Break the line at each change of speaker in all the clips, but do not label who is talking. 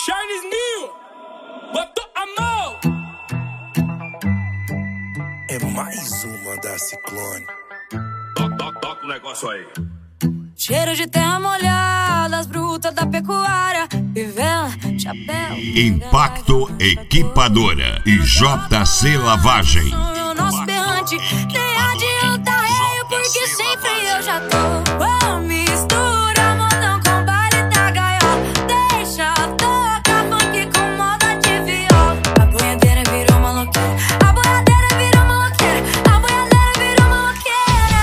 Charles Nil, botou a mão.
É mais uma da Ciclone.
Toca o negócio aí.
Cheiro de terra molhada, as brutas da pecuária, fivela, chapéu.
Impacto Equipadora e JC Lavagem.
O nosso berrante, nem adianta reio, porque sempre eu já tô. Mistura modão com baile da gaiola, deixa tocar funk com moda de viola. A boiadeira virou maloqueira, a boiadeira virou maloqueira, a boiadeira virou maloqueira.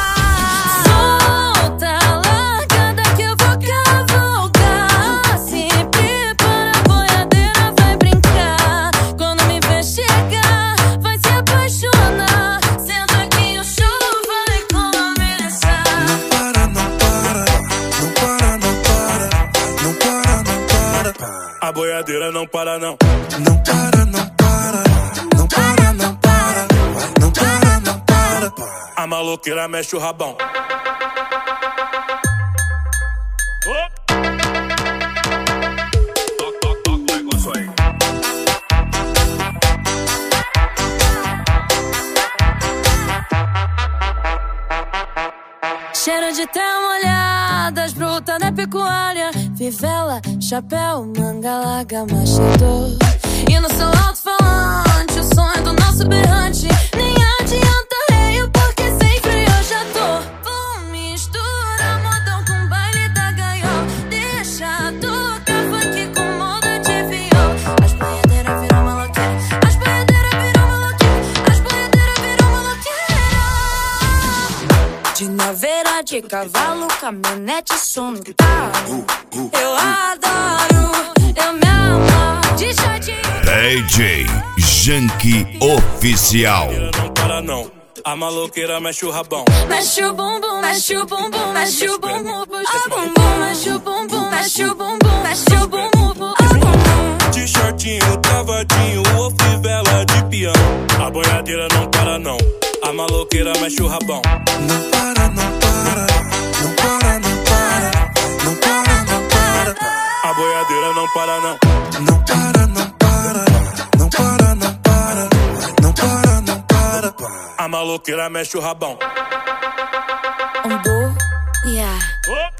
Solta, largada que eu vou cavalgar. Se prepara, a boiadeira vai brincar. Quando me ver chegar, vai se apaixonar. Senta que o show vai começar.
Não para, não para, não para, não para, não para, não para.
A boiadeira não para não.
Não para, não para, não para, não para, não para, não para.
A maloqueira mexe o rabão.
Toca o negócio aí.
Cheiro de terra molhada, as brutas da pecuária, fivela, chapéu, manga larga, machador. E no seu alto-falante, o som é do nosso berrante. Nem adianta reio, porque sempre eu já tô. Mistura modão com baile da gaiola, deixa tocar funk com moda de viola. As boiadeiras viram maloqueira, as boiadeiras viram maloqueira, as boiadeiras viram maloqueira. De naveira, de cavalo, caminhonete, som no carro. Eu adoro, eu me amo de shortinho.
DJ Janky Oficial.
Não para não. A maloqueira mexe o rabão.
Mexe o bumbum, mexe o bumbum, mexe o bumbum, puxa o bumbum, mexe o bumbum, mexe o bumbum, mexe o bumbum, puxa o bumbum.
De shortinho, travadinho, ou fivela de peão. A boiadeira não para não. A maloqueira mexe o rabão.
Não para, não para, não para, não para, não para, não para.
A boiadeira não para não.
Não para, não para, não para, não para, não para, não para.
A maloqueira mexe o rabão.
Yeah.